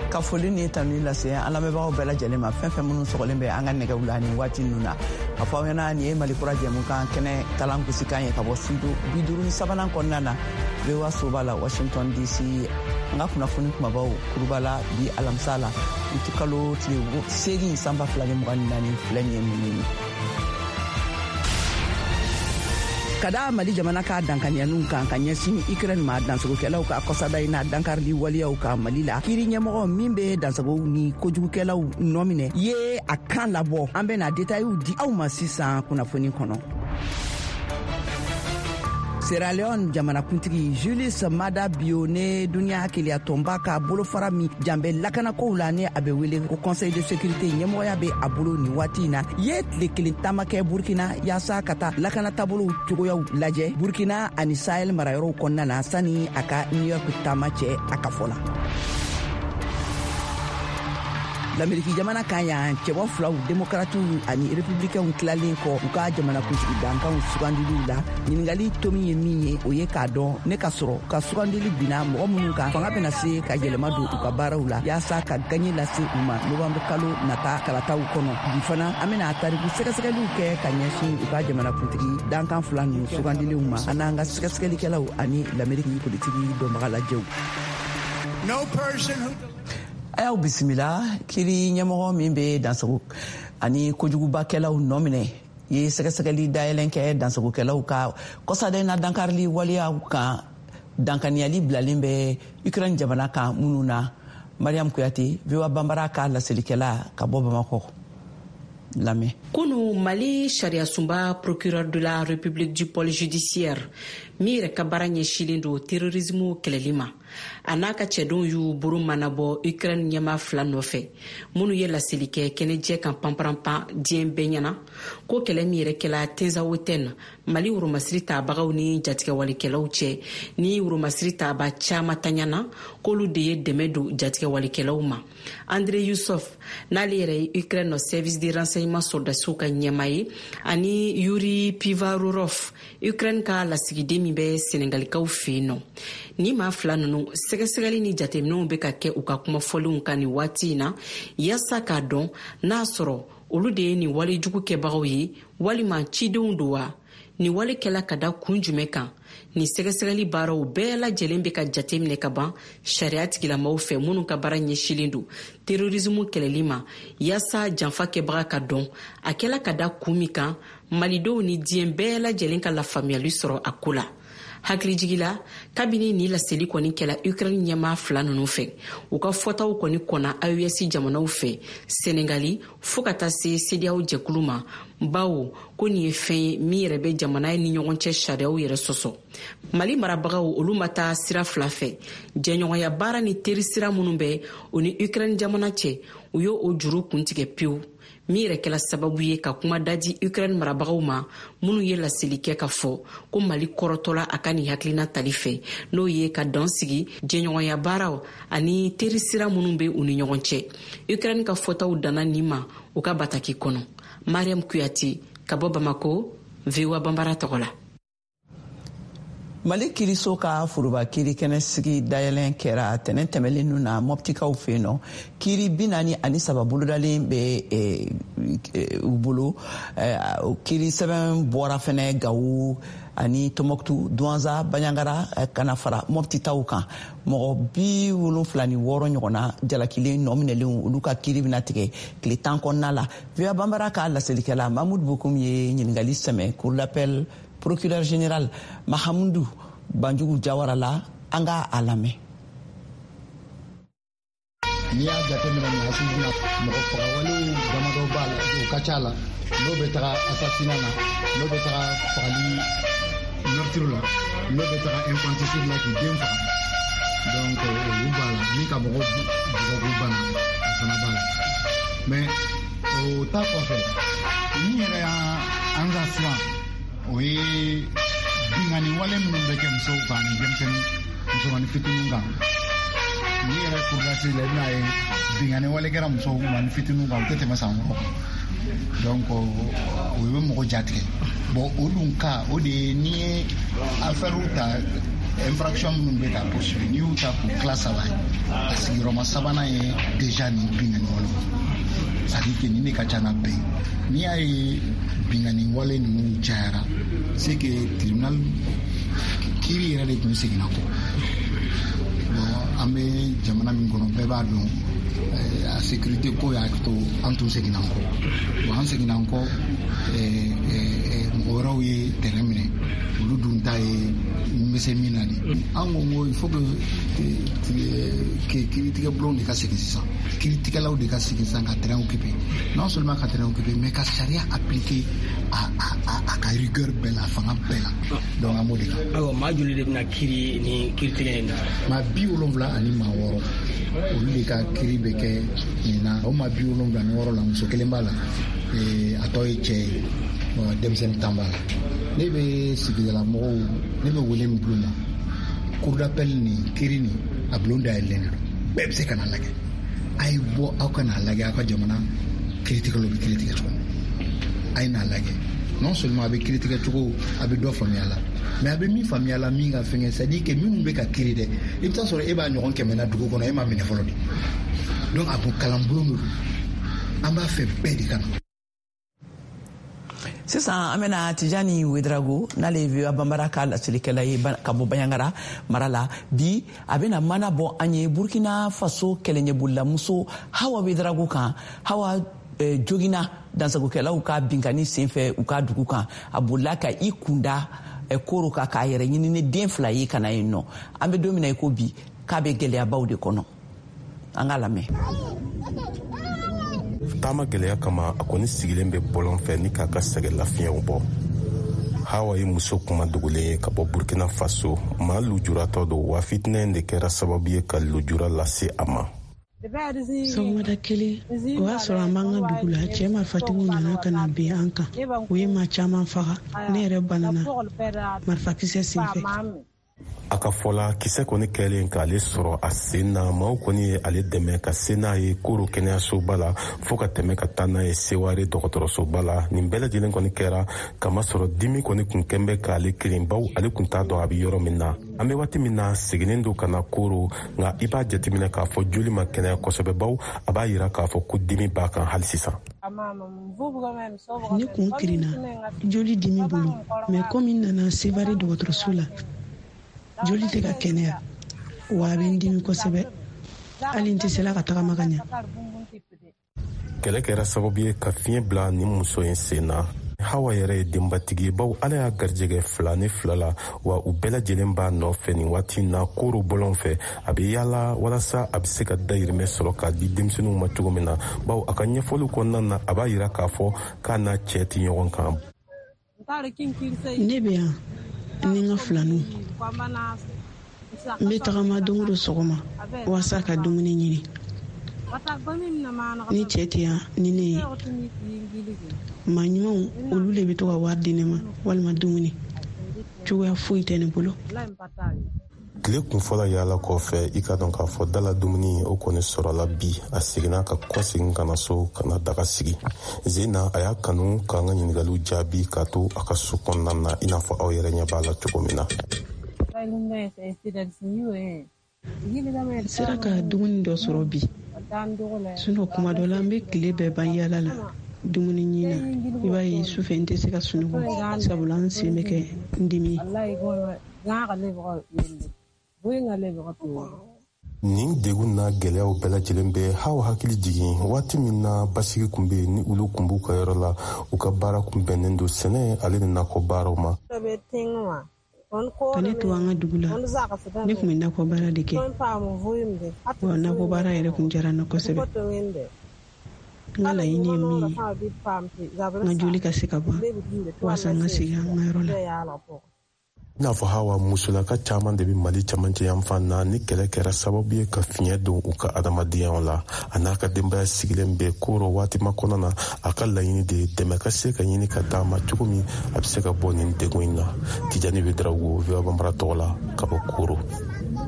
ka foli ni tanu lase an lamɛnbagaw bɛɛ lajɛlen ma fɛn fɛn minnu sɔgɔlen bɛ an ka nɛgɛw la nin waati ninnu na a fɔ aw ɲɛna nin ye Mali kura jɛmukan kɛnɛ kalan kusikan ye ka bɔ studio 53 kɔnɔna na VOA soba la Washington DC an ka kunnafoni kumabaw kurubala bi alamisa la kalo tile segi sanba 2024 filɛ nin ye min ye kada Mali jamana ka dankaniyanu kan ka ɲɛsin Ukraine ma dansagokɛlaw ka kɔsada ina dankarili waliyaw ka Mali la kiri ɲɛmɔgɔ min bɛ dansagow ni kojugukɛlaw nɔminɛ ye a kan labɔ an bɛna détails di aw ma sisan kunnafoni kɔnɔ. Sierra Leone jamanakuntigi Julius Maada Bio ne duniya hakiliya tɔnba ka bolofara min janbɛ lakanakow la ne a bɛ wele ko Conseil de sécurité ɲɛmɔgɔya bɛ a bolo nin waati in na ye tile kelen taama kɛ Burkina yaasa ka taa lakana taabolow cogoyaw lajɛ Burkina ani Sahel marayɔrɔw kɔnɔna na sani a ka New York taama cɛ a ka fɔ la. L'Amérique jamana kan yan cɛbɔ filaw démocratiw ani républicains tilalen kɔ u ka jamanakuntigi dankanw sugandiliw la ɲiningali tomin ye min ye o ye k'a dɔn ne ka sɔrɔ ka sugandili binna mɔgɔ minnu kan fanga bɛna se ka yɛlɛma don u ka baaraw la yaasa ka gaɲe lase u ma novembre kalo nata kalataw kɔnɔ bi fana an bɛna tariku sɛgɛsɛgɛliw kɛ ka ɲɛsin u ka jamanakuntigi dankan fila ninnu sugandiliw ma an n'an ka sɛgɛsɛgɛlikɛlaw ani l'Amérique politigi dɔnbaga lajɛw. Ayaw bisimila kiri ɲɛmɔgɔ min bɛ dansago ani kojugubakɛlaw nɔminɛ ye sɛgɛsɛgɛli dayɛlɛn kɛ dansagokɛlaw ka kɔsada na dankarili waliyaw kan dankaniyali bilalen bɛ Ukraine jamana kan minnu na Mariam Kuyate VOA Bambara ka laselikɛla ka bɔ Bamakɔ lamɛn. Kunu Mali sariya sunba procureur de la République du pôle judiciaire min yɛrɛ ka baara ɲɛsilen don terrorisme kɛlɛli ma a n'a ka cɛdenw y'u boro manabɔ Ukraine ɲɛma fila nɔfɛ minnu ye laseli kɛ kɛnɛjɛ kan panparanpan diɲɛ bɛɛ ɲɛna ko kɛlɛ min yɛrɛ kɛla Tinzawatène Mali woromasiri tabagaw ni jatigɛwalikɛlaw cɛ ni woromasiri taba caman taɲana k'olu de ye dɛmɛ don jatigɛwalikɛlaw ma. André Youssef n'ale yɛrɛ ye Ukraine service de renseignement soldasiw ka ɲɛma ye ani Yuri Pivarorov Ukraine ka lasigiden min bɛ Senegalikaw fɛ yen nɔ. Ni maa fila ninnu sɛgɛsɛgɛli ni jateminɛw bɛ ka kɛ u ka kumafɔlenw kan nin waati in na yaasa k'a dɔn n'a sɔrɔ olu de ye nin wale jugu kɛbagaw ye walima cidenw don wa nin wale kɛla ka da kun jumɛn kan ni sɛgɛsɛgɛli baaraw bɛɛ lajɛlen bɛ ka jateminɛ ka ban sariya tigilamɔgɔw fɛ minnu ka baara ɲɛsilen don terrorisme kɛlɛli ma yaasa janfa kɛbaga ka dɔn a kɛla ka da kun min kan malidenw ni diɲɛ bɛɛ lajɛlen ka lafaamuyali sɔrɔ a ko la. Hakilijigila kabini ni laseli kɔni kɛla Ukraine ɲɛma fila ninnu fɛ u ka fɔtaw kɔni kɔnna AES jamanaw fɛ Senegali fo ka taa se CEDEAO jɛkulu ma bawo ko nin ye fɛn ye min yɛrɛ bɛ jamana ni ɲɔgɔn cɛ sariyaw yɛrɛ sɔsɔ. Mali marabagaw olu ma taa sira fila fɛ jɛɲɔgɔnya baara ni teri sira minnu bɛ o ni Ukraine jamana cɛ u y'o juru kuntigɛ pewu min yɛrɛ kɛla sababu ye ka kuma daji Ukraine marabagaw ma minnu ye laseli kɛ ka fɔ ko Mali kɔrɔtɔla a ka nin hakilina tali fɛ n'o ye ka dan sigi jɛɲɔgɔnya baaraw ani teri sira minnu bɛ u ni ɲɔgɔn cɛ. Ukraine ka fɔtaw danna nin ma u ka bataki kɔnɔ. Mariam Kuyate ka bɔ Bamako VOA Bambara tɔgɔ la. Mali kiriso ka foroba kiri kɛnɛ sigi dayɛlɛn kɛra tɛnɛn tɛmɛlen ninnu na mɔptikaw fɛ yen nɔ kiri 43 bolodalen bɛ u bolo kiri sɛbɛn bɔra fɛnɛ Gawo ani Tɔnbɔkutu Douentza Bandiagara kana fara mɔptitaw kan mɔgɔ 76 ɲɔgɔnna jalakilen nɔminɛlenw olu ka kiri bɛna tigɛ tile 10 kɔnɔna la. VOA Bambara ka laselikɛla Mahmoud Bokoum ye ɲiningali sɛmɛ cour d'appel procureur général Mahamudu Banjugu Jawara la an ka a lamɛn. N'i y'a jateminɛ nin hakili la mɔgɔ fagawalew damadɔ b'a la o ka ca la n'o bɛ taga assassinat na n'o bɛ taga fagali meurtre la n'o bɛ taga infanticide la k'i den faga donc olu b'a la ni ka mɔgɔw bugɔ bana o fana b'a la mais o ta kɔfɛ min yɛrɛ y'an ka siran o ye bingani wale minnu bɛ kɛ musow kan ni denmisɛnnin musomanin fitininw kan ni yɛrɛ kurulasi la i bɛna ye bingani wale kɛra musomanin fitininw kan o tɛ tɛmɛ san 6 donc o ye mɔgɔ jatigɛ bon o dun ka o de ye ni ye affaire ta infraction minnu bɛ ka poursuivre n'i y'u ta k'u classe saba ye a sigiyɔrɔma sabanan ye déjà nin bingani wale c'est-à-dire que nin de ka ca na bɛɛ n'i y'a ye bingani wale ninnu cayara c'est que tribunal kiiri yɛrɛ de tun seginna kɔ bon an bɛ jamana min kɔnɔ bɛɛ b'a dɔn a sécurité ko y'a to an tun seginna kɔ bon an seginna kɔ mɔgɔ wɛrɛw ye terrain minɛ olu dun ta ye n bɛ se min na de an ko il faut que kiiritigɛbulon de ka segin sisan kiiritigɛlaw de ka segin sisan ka terrain occuper non seulement ka terrain occuper mais ka sariya appliquer a ka rigueur bɛɛ la fanga bɛɛ la donc an b'o de kan. awɔ maa joli de bɛna kiiri ni kiiritigɛ in na. maa 70 ani maa 6 olu de ka kiiri bɛ kɛ nin na o maa 70 ani 6 la muso kelen b'a la a tɔ ye cɛ ye denmisɛnnin tan b'a la ne bɛ sigidala mɔgɔw ne bɛ wele min bulon na cour d'appel ni kiiri ni a bulon dayɛlɛlen don bɛɛ bɛ se ka na lajɛ a ye bɔ aw ka n'a lajɛ aw ka jamana kiiritigɛlaw bɛ kiiri tigɛ cogo a ye n'a lajɛ non seulement a bɛ kiiri tigɛ cogo a bɛ dɔ faamuya la mais a bɛ min faamuya la min ka fɛngɛ c'est à dire que minnu bɛ ka kiiri dɛ i bɛ taa sɔrɔ e b'a ɲɔgɔn kɛmɛ na dugu kɔnɔ e m'a minɛ fɔlɔ de donc a bon kalan bulon de don an b'a fɛ bɛɛ de ka na. sisan an bɛna Tijani Wedrago n'ale ye VOA Bambara ka lasirikɛla ye ka bɔ Baɲangara mara la bi a bɛna mana bɔ an ye Burkina Faso kɛlɛɲɛbolilamuso Hawa Wedrago kan Hawa jogina dansagokɛlaw ka binkani senfɛ u ka dugu kan a bolila ka I kunda koro ka k'a yɛrɛ ɲini ni den 2 ye kana yen nɔ an bɛ don min na i ko bi k'a bɛ gɛlɛyabaw de kɔnɔ an ka lamɛn. taama gɛlɛya kama a kɔni sigilen bɛ bɔlɔn fɛ ni k'a ka sɛgɛ lafiɲɛw bɔ. Hawa ye muso kuma dogolen ye ka bɔ Burkina Faso maa lujuratɔ don wa fitinɛ de kɛra sababu ye ka lujura lase a ma. sɔgɔmada kelen o y'a sɔrɔ an b'an ka dugu la cɛ marifatigiw nana ka na bin an kan u ye maa caman faga ne yɛrɛ banana marifakisɛ senfɛ. a ka fɔla kisɛ kɔni kɛlen k'ale sɔrɔ a sen na maaw kɔni ye ale dɛmɛ ka se n'a ye Koro kɛnɛyasoba la fɔɔ ka tɛmɛ ka taa n'a ye Seware dɔgɔtɔrɔsoba la nin bɛɛ lajɛlen kɔni kɛra kamasɔrɔ dimi kɔni kun kɛn bɛ k'ale kelen baw ale kun t'a dɔn a bɛ yɔrɔ min na an bɛ waati min na seginnen don ka na Koro nka i b'a jateminɛ k'a fɔ joli ma kɛnɛya kosɛbɛ baw a b'a yira k'a fɔ ko dimi b'a kan hali sisan. ne kun kirinna joli dimi bolo mais komi n nana Seware dɔgɔtɔrɔso la joli tɛ ka kɛnɛya wa a bɛ n dimi kosɛbɛ hali n tɛ se la ka tagama ka ɲɛ. kɛlɛ kɛra sababu ye ka fiɲɛ bila nin muso in sen na. Hawa yɛrɛ ye denbatigi ye baw ala y'a garijɛgɛ 2 ni 2 la wa u bɛɛ lajɛlen b'a nɔfɛ nin waati na Koro bɔlɔn fɛ a bɛ yaala walasa a bɛ se ka dayirimɛ sɔrɔ k'a di denmisɛnninw ma cogo min na baw a ka ɲɛfɔliw kɔnɔna na a b'a yira k'a fɔ k'a n'a cɛ tɛ ɲɔgɔn kan. ne bɛ yan ni n ka filaninw n bɛ tagama don o don sɔgɔma walasa ka dumuni ɲini ni cɛ tɛ yan ni ne ye maa ɲumanw olu de bɛ to ka wari di ne ma walima dumuni cogoya foyi tɛ ne bolo. tile kunfɔlɔ yaala kɔfɛ i ka dɔn k'a fɔ dala dumuni o kɔni sɔrɔla bi a seginna ka kɔsegin ka na so ka na daga sigi Zena a y'a kanu k'an ka ɲiningaliw jaabi k'a to a ka so kɔnɔna na i n'a fɔ aw yɛrɛ ɲɛ b'a la cogo min na. n sera ka dumuni dɔ sɔrɔ bi sinon kuma dɔ la n bɛ tile bɛɛ ban yaala la dumuni ɲini na i b'a ye sufɛ n tɛ se ka sunɔgɔ sabula n sen bɛ kɛ n dimi. nin degun n'a gɛlɛyaw bɛɛ lajɛlen bɛ Hawa hakili jigin waati min na basigi kun bɛ ni olu kun b'u ka yɔrɔ la u ka baara kun bɛnnen don sɛnɛ ale ni nakɔ baaraw ma. ka ne to an ka dugu la ne kun bɛ nakɔ baara de kɛ wa nakɔ baara yɛrɛ kun diyara n na kosɛbɛ. n ka laɲini ye min ye n ka joli ka se ka ban walasa n ka segin an ka yɔrɔ la. i n'a fɔ Hawa musolaka caman de bɛ Mali camancɛ yan fan na ni kɛlɛ kɛra sababu ye ka fiɲɛ don u ka adamadenyaw la a n'a ka denbaya sigilen bɛ Koro waati ma kɔnɔ na a ka laɲini de dɛmɛ ka se ka ɲini ka d'a ma cogo min a bɛ se ka bɔ nin degun in na. Tijani Wedrago VOA Bambara tɔgɔ la ka bɔ Koro.